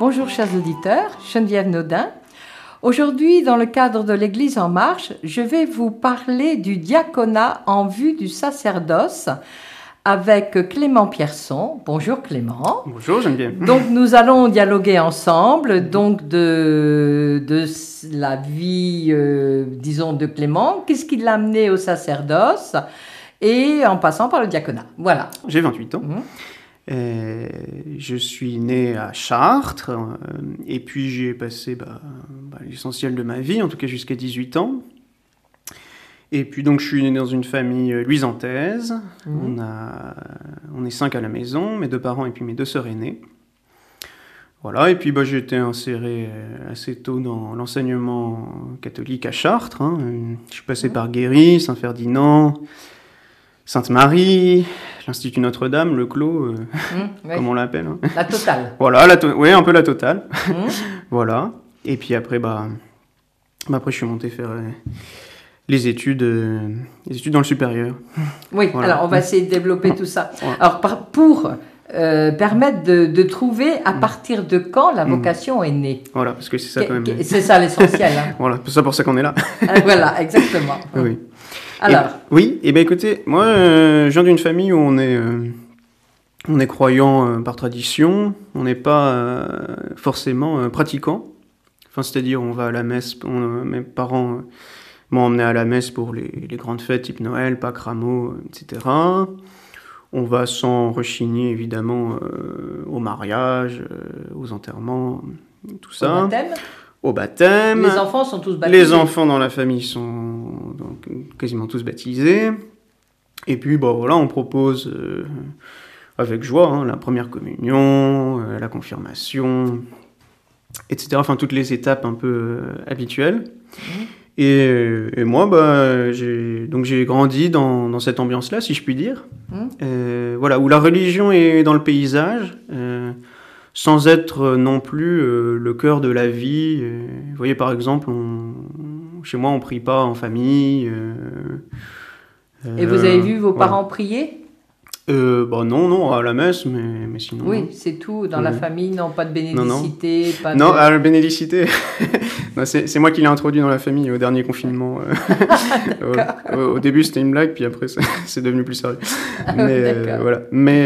Bonjour chers auditeurs, Geneviève Naudin. Aujourd'hui, dans le cadre de l'Église en marche, je vais vous parler du diaconat en vue du sacerdoce avec Clément Pierson. Bonjour Clément. Bonjour Geneviève. Donc nous allons dialoguer ensemble donc de la vie, disons, de Clément. Qu'est-ce qui l'a amené au sacerdoce et en passant par le diaconat. Voilà. J'ai 28 ans. Je suis né à Chartres et puis j'y ai passé l'essentiel de ma vie, en tout cas jusqu'à 18 ans. Et puis donc je suis né dans une famille luisantaise. On est 5 à la maison, mes 2 parents et puis mes 2 sœurs aînées. Voilà, et puis j'ai été inséré assez tôt dans l'enseignement catholique à Chartres. Je suis passé par Guéry, Saint-Ferdinand, Sainte-Marie, l'Institut Notre-Dame, le Clos, comme on l'appelle. La totale. Voilà, oui, un peu la totale. Voilà. Et puis après, après je suis monté faire les études dans le supérieur. Oui, voilà. Alors on va essayer de développer tout ça. Ouais. Alors pour permettre de trouver à partir de quand la vocation est née. Voilà, parce que c'est ça quand même. C'est ça l'essentiel. Voilà, c'est pour ça qu'on est là. Voilà, exactement. Oui. Alors. Et écoutez, moi, je viens d'une famille où on est croyant par tradition, on n'est pas forcément pratiquant. Enfin, c'est-à-dire, on va à la messe, mes parents m'ont emmené à la messe pour les grandes fêtes type Noël, Pâques, Rameaux, etc. On va sans rechigner, évidemment, au mariage, aux enterrements, tout ça. Au baptême ? Au baptême. Les enfants sont tous baptisés. Les enfants dans la famille sont donc quasiment tous baptisés. Et puis, voilà, on propose avec joie la première communion, la confirmation, etc. Enfin, toutes les étapes un peu habituelles. Et moi, j'ai grandi dans cette ambiance-là, si je puis dire. Voilà, où la religion est dans le paysage, sans être non plus le cœur de la vie. Vous voyez, par exemple, chez moi, on ne prie pas en famille. Et vous avez vu vos parents prier ? Non, à la messe, mais sinon... Oui, non. C'est tout, dans la famille, non, pas de bénédicité, Non, la bénédicité, c'est moi qui l'ai introduit dans la famille au dernier confinement. Au début, c'était une blague, puis après, c'est devenu plus sérieux. Mais voilà.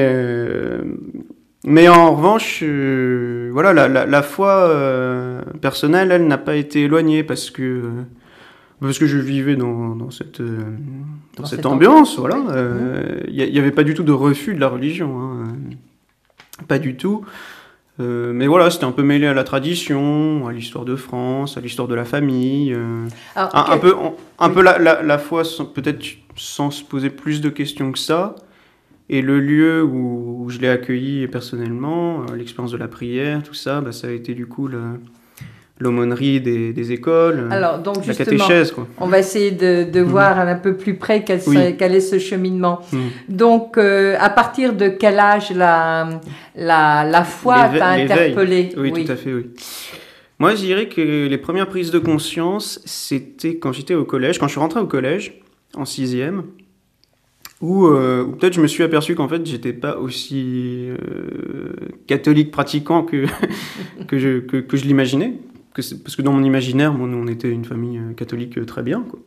Mais en revanche, voilà, la foi personnelle, elle n'a pas été éloignée parce que je vivais dans cette ambiance, voilà. Il n'y avait pas du tout de refus de la religion, pas du tout. Mais voilà, c'était un peu mêlé à la tradition, à l'histoire de France, à l'histoire de la famille. Alors, un peu la foi, peut-être sans se poser plus de questions que ça. Et le lieu où je l'ai accueilli personnellement, l'expérience de la prière, tout ça, ça a été du coup l'aumônerie des écoles, alors, donc, la catéchèse. Quoi. On va essayer de voir un peu plus près quel est ce cheminement. Donc, à partir de quel âge la foi t'a interpellé ? Oui, tout à fait, oui. Moi, je dirais que les premières prises de conscience, c'était quand j'étais au collège, quand je suis rentré au collège, en 6e, où peut-être je me suis aperçu qu'en fait, j'étais pas aussi catholique pratiquant que je l'imaginais. Parce que dans mon imaginaire, nous, on était une famille catholique très bien, quoi.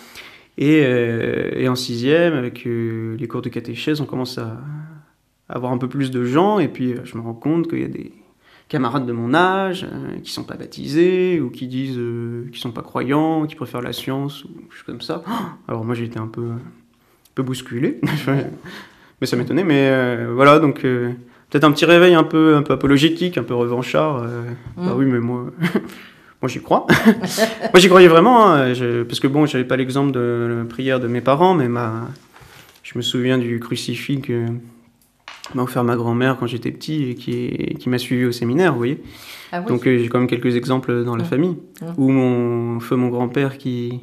Et en 6e, avec les cours de catéchèse, on commence à avoir un peu plus de gens, et puis je me rends compte qu'il y a des camarades de mon âge qui sont pas baptisés, ou qui disent qu'ils sont pas croyants, qui préfèrent la science, ou des choses comme ça. Alors moi, j'ai été un peu bousculé, mais ça m'étonnait. Mais voilà, donc peut-être un petit réveil un peu apologétique, un peu revanchard. Oui, mais moi j'y crois. Moi j'y croyais vraiment, parce que j'avais pas l'exemple de la prière de mes parents, mais je me souviens du crucifix que m'a offert ma grand-mère quand j'étais petit et qui m'a suivi au séminaire, vous voyez. Ah oui. Donc j'ai quand même quelques exemples dans la famille, où mon grand-père qui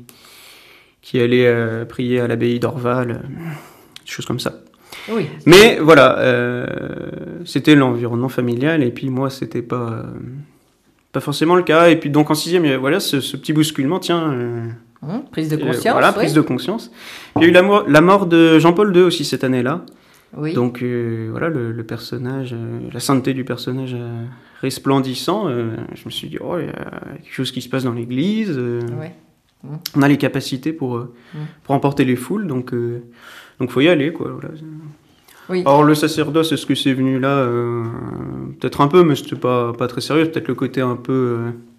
allait prier à l'abbaye d'Orval, des choses comme ça. Oui. Mais voilà, c'était l'environnement familial, et puis moi, c'était pas forcément le cas. Et puis donc en 6e, il y a voilà, ce petit bousculement, prise de conscience. Voilà, prise de conscience. Il y a eu la mort de Jean-Paul II aussi cette année-là. Oui. Donc voilà, le personnage, la sainteté du personnage a resplendissant, je me suis dit, oh, il y a quelque chose qui se passe dans l'église. Ouais. On a les capacités pour emporter les foules, donc faut y aller, quoi. Voilà. Oui. Alors le sacerdoce, est-ce que c'est venu là peut-être un peu, mais c'était pas très sérieux. Peut-être le côté un peu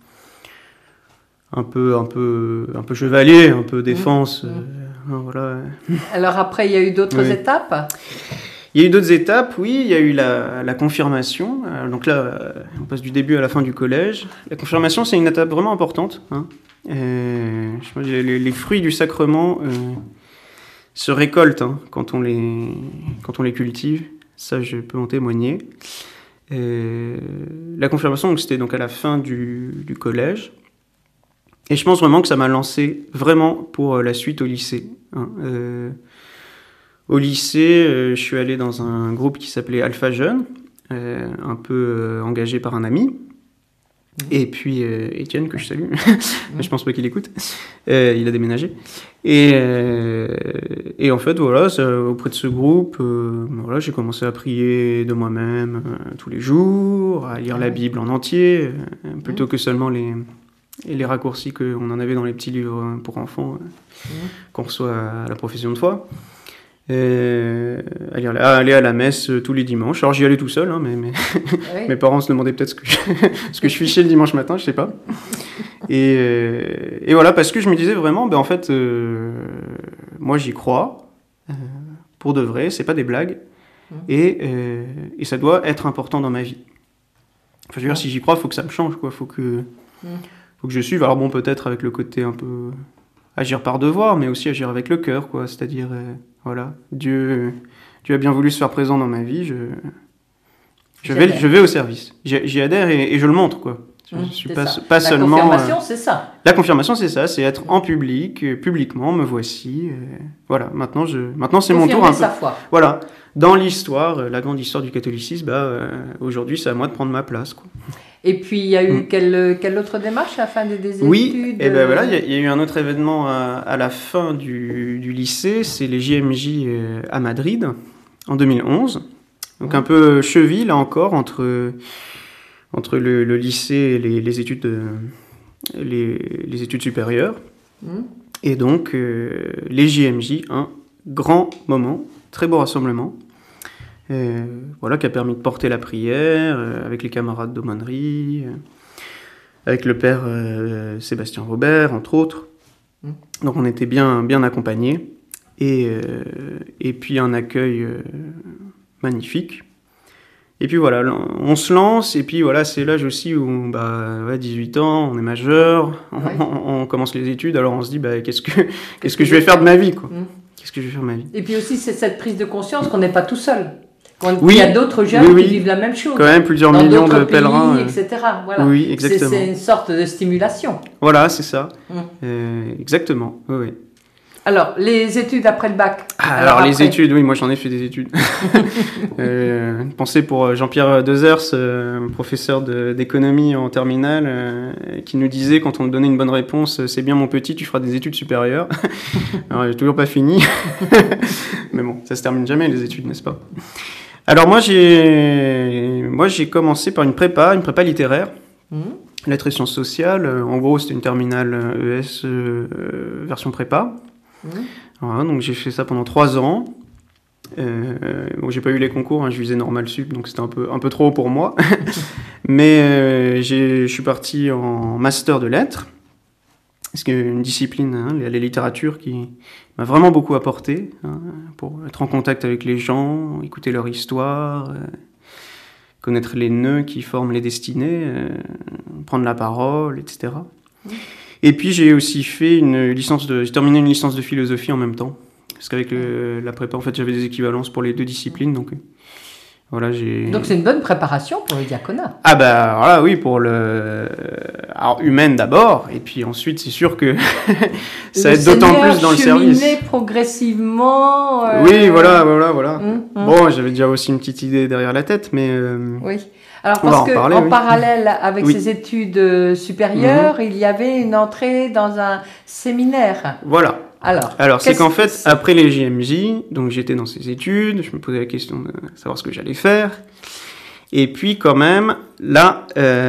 chevalier, un peu défense. Voilà. Alors après, il y a eu d'autres étapes. Il y a eu d'autres étapes, oui. Il y a eu la confirmation. Donc là, on passe du début à la fin du collège. La confirmation, c'est une étape vraiment importante. Hein. Les fruits du sacrement se récoltent quand on les cultive. Ça, je peux en témoigner. La confirmation, donc, c'était donc à la fin du collège. Et je pense vraiment que ça m'a lancé vraiment pour la suite au lycée. Hein. Au lycée, je suis allé dans un groupe qui s'appelait Alpha Jeunes, un peu engagé par un ami. Et puis Étienne, que je salue, mais je pense pas qu'il écoute, il a déménagé. Et en fait, voilà, auprès de ce groupe, voilà, j'ai commencé à prier de moi-même tous les jours, à lire la Bible en entier, plutôt que seulement les raccourcis qu'on en avait dans les petits livres pour enfants qu'on reçoit à la profession de foi. Aller à la messe tous les dimanches. Alors j'y allais tout seul, mais mes parents se demandaient peut-être ce que je fichais le dimanche matin, je sais pas. Et voilà, parce que je me disais vraiment, en fait, moi j'y crois, pour de vrai, c'est pas des blagues, et ça doit être important dans ma vie. Enfin, je veux dire, si j'y crois, faut que ça me change, quoi. Faut que je suive. Alors bon, peut-être avec le côté un peu agir par devoir, mais aussi agir avec le cœur, quoi. C'est-à-dire, voilà, Dieu a bien voulu se faire présent dans ma vie, je vais au service. J'y adhère et je le montre, quoi. Je suis pas seulement... La confirmation, c'est ça. La confirmation, c'est ça, c'est être en public, publiquement, me voici. Voilà, maintenant c'est mon tour un peu. Sa foi. Voilà, dans l'histoire, la grande histoire du catholicisme, aujourd'hui, c'est à moi de prendre ma place, quoi. Et puis, il y a eu quelle autre démarche à la fin des études? Oui, et ben voilà, il y a eu un autre événement à la fin du lycée, c'est les JMJ à Madrid, en 2011. Donc un peu cheville, là encore, entre le lycée et les études supérieures. Et donc, les JMJ, un grand moment, très beau rassemblement. Voilà, qui a permis de porter la prière avec les camarades d'aumônerie, avec le père Sébastien Robert, entre autres. Donc on était bien accompagnés. Et puis un accueil magnifique. Et puis voilà, on se lance, et puis voilà, c'est l'âge aussi où, 18 ans, on est majeur, on commence les études, alors on se dit, qu'est-ce que je vais faire de ma vie, quoi. Qu'est-ce que je vais faire de ma vie? Et puis aussi, c'est cette prise de conscience qu'on n'est pas tout seul. Il y a d'autres jeunes qui vivent la même chose. Quand même plusieurs millions de pèlerins. Etc. Voilà. Oui, exactement. C'est une sorte de stimulation. Voilà, c'est ça. Exactement, oui. Alors, les études après le bac. Alors les études, oui, moi j'en ai fait des études. Pensez pour Jean-Pierre Dezers, professeur d'économie en terminale, qui nous disait quand on nous donnait une bonne réponse, c'est bien mon petit, tu feras des études supérieures. Alors j'ai toujours pas fini. Mais bon, ça se termine jamais les études, n'est-ce pas? Alors moi j'ai commencé par une prépa littéraire. Lettres et sciences sociales. En gros, c'était une terminale ES version prépa. Voilà, donc j'ai fait ça pendant 3 ans. J'ai pas eu les concours, je visais normal sup, donc c'était un peu trop haut pour moi. Mais je suis parti en master de lettres, parce qu'il y a une discipline, la littérature, qui m'a vraiment beaucoup apporté, pour être en contact avec les gens, écouter leur histoire, connaître les nœuds qui forment les destinées, prendre la parole, etc. Et puis j'ai aussi fait j'ai terminé une licence de philosophie en même temps, parce qu'avec la prépa, en fait, j'avais des équivalences pour les 2 disciplines, donc voilà, Donc c'est une bonne préparation pour le diaconat. Ah voilà, oui, alors humaine d'abord, et puis ensuite c'est sûr que ça aide d'autant plus dans le service. Progressivement. Oui, voilà. Bon, j'avais déjà aussi une petite idée derrière la tête, mais. Oui. Alors parce qu'en parallèle avec ces études supérieures, il y avait une entrée dans un séminaire. Voilà. Alors c'est qu'en fait, après les JMJ, donc j'étais dans ces études, je me posais la question de savoir ce que j'allais faire. Et puis quand même, là,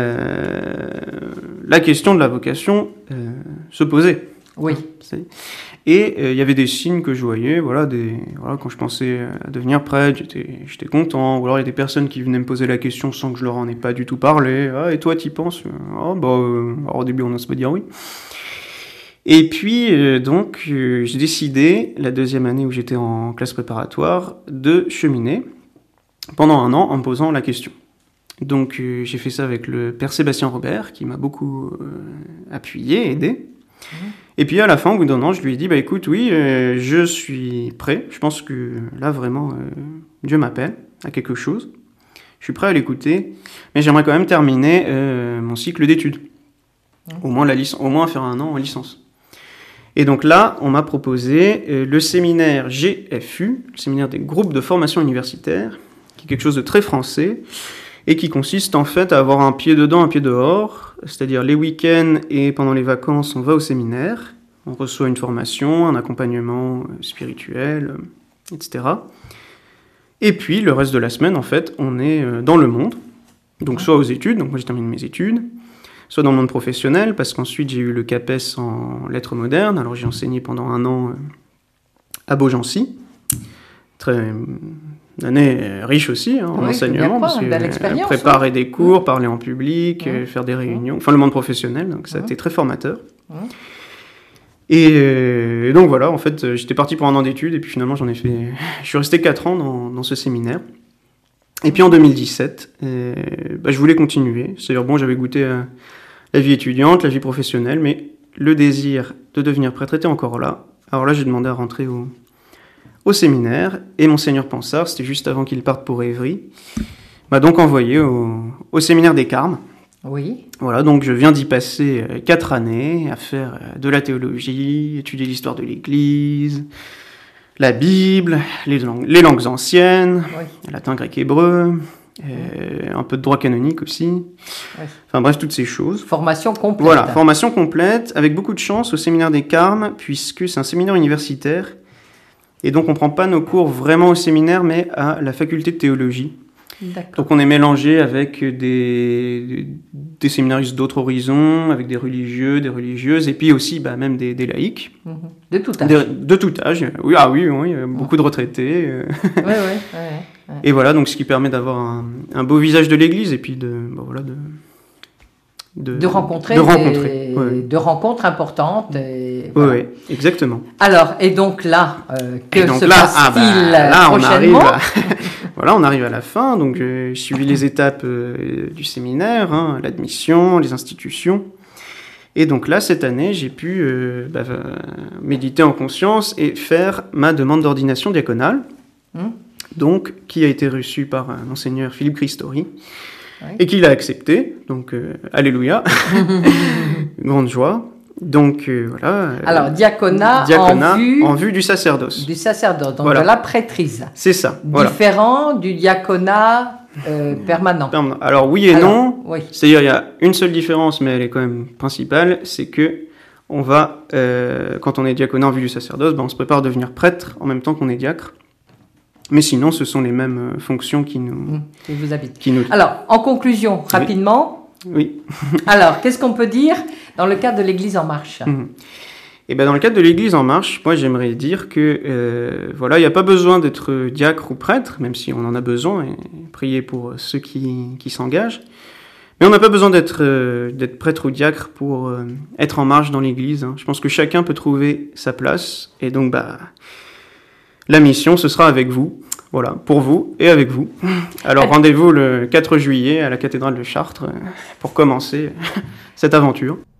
la question de la vocation se posait. Oui. Et il y avait des signes que je voyais, voilà, quand je pensais à devenir prêtre, j'étais content. Ou alors il y a des personnes qui venaient me poser la question sans que je leur en ai pas du tout parlé. Ah, et toi, t'y penses? Alors au début, on n'ose pas dire oui. Et puis, donc, j'ai décidé, la deuxième année où j'étais en classe préparatoire, de cheminer pendant un an en me posant la question. Donc, j'ai fait ça avec le père Sébastien Robert, qui m'a beaucoup appuyé, aidé. Et puis à la fin, au bout d'un an, je lui ai dit, bah écoute, oui, je suis prêt. Je pense que là, vraiment, Dieu m'appelle à quelque chose. Je suis prêt à l'écouter, mais j'aimerais quand même terminer mon cycle d'études. Au moins faire un an en licence. Et donc là, on m'a proposé le séminaire GFU, le séminaire des groupes de formation universitaire, qui est quelque chose de très français, et qui consiste en fait à avoir un pied dedans, un pied dehors, c'est-à-dire les week-ends et pendant les vacances, on va au séminaire, on reçoit une formation, un accompagnement spirituel, etc. Et puis le reste de la semaine, en fait, on est dans le monde, donc soit aux études, donc moi j'ai terminé mes études, soit dans le monde professionnel, parce qu'ensuite j'ai eu le CAPES en lettres modernes, alors j'ai enseigné pendant un an à Beaugency, une année riche aussi en enseignement, parce que préparer des cours, parler en public, faire des réunions, enfin le monde professionnel, donc ça a été très formateur. Et donc voilà, en fait, j'étais parti pour un an d'études, et puis finalement je suis resté 4 ans dans ce séminaire. Et puis en 2017, je voulais continuer, c'est-à-dire bon, j'avais goûté à la vie étudiante, la vie professionnelle, mais le désir de devenir prêtre était encore là. Alors là, j'ai demandé à rentrer au séminaire, et Monseigneur Pansard, c'était juste avant qu'il parte pour Évry, m'a donc envoyé au séminaire des Carmes. Oui. Voilà, donc je viens d'y passer 4 années à faire de la théologie, étudier l'histoire de l'Église, la Bible, les langues anciennes, latin, grec, hébreu, un peu de droit canonique aussi. Oui. Enfin bref, toutes ces choses. Formation complète. Voilà, formation complète, avec beaucoup de chance au séminaire des Carmes, puisque c'est un séminaire universitaire. Et donc, on ne prend pas nos cours vraiment au séminaire, mais à la faculté de théologie. D'accord. Donc, on est mélangé avec des séminaristes d'autres horizons, avec des religieux, des religieuses, et puis aussi même des laïcs. De tout âge. De tout âge, oui, beaucoup de retraités. Oui. Et voilà, donc ce qui permet d'avoir un beau visage de l'Église, et puis de rencontrer de rencontres importantes. Oui, exactement. Alors, et donc là, que se passe-t-il prochainement? On arrive à la fin, donc j'ai suivi les étapes du séminaire, l'admission, les institutions. Et donc là, cette année, j'ai pu méditer en conscience et faire ma demande d'ordination diaconale, donc qui a été reçue par Monseigneur Philippe Christori. Et qu'il a accepté, donc alléluia, grande joie. Donc voilà. Alors diaconat en vue du sacerdoce. Du sacerdoce, donc de la prêtrise. C'est ça. Différent du diaconat permanent. Alors oui et non. Oui. C'est-à-dire il y a une seule différence, mais elle est quand même principale, c'est que on va, quand on est diaconat en vue du sacerdoce, on se prépare à devenir prêtre en même temps qu'on est diacre. Mais sinon, ce sont les mêmes fonctions qui vous habitent. Alors, en conclusion, rapidement. Oui. Alors, qu'est-ce qu'on peut dire dans le cadre de l'Église en marche? Et dans le cadre de l'Église en marche, moi, j'aimerais dire que, il n'y a pas besoin d'être diacre ou prêtre, même si on en a besoin, et prier pour ceux qui s'engagent. Mais on n'a pas besoin d'être prêtre ou diacre pour être en marche dans l'Église. Je pense que chacun peut trouver sa place, et donc, la mission, ce sera avec vous, voilà, pour vous et avec vous. Alors rendez-vous le 4 juillet à la cathédrale de Chartres pour commencer cette aventure.